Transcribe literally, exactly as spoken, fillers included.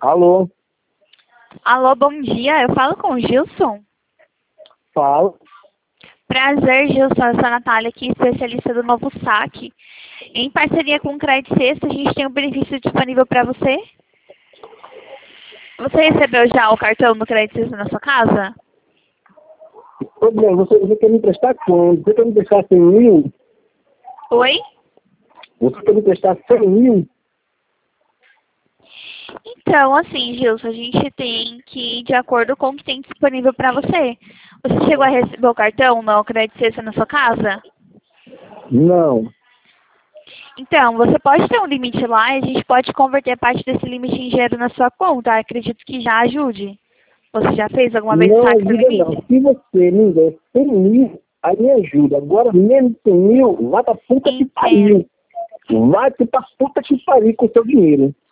Alô? Alô, bom dia. Eu falo com o Gilson. Fala. Prazer, Gilson. Eu sou a Natália aqui, especialista do Novo Saque. Em parceria com o Crédito Sexta, a gente tem um benefício disponível para você. Você recebeu já o cartão do Crédito Sexta na sua casa? Problema, você, você quer me emprestar quando? Você quer me emprestar cem mil? Oi? Você quer me emprestar cem mil? Então, assim, Gilson, a gente tem que ir de acordo com o que tem disponível para você. Você chegou a receber o cartão no Crédito Sexta na sua casa? Não. Então, você pode ter um limite lá e a gente pode converter parte desse limite em dinheiro na sua conta. Acredito que já ajude. Você já fez alguma vez Não saque sem ajuda não. limite? Se você me der cem mil, aí me ajuda. Agora, menos de cem mil, vai pra puta que Entendo. pariu. Vai pra puta que pariu com o seu dinheiro.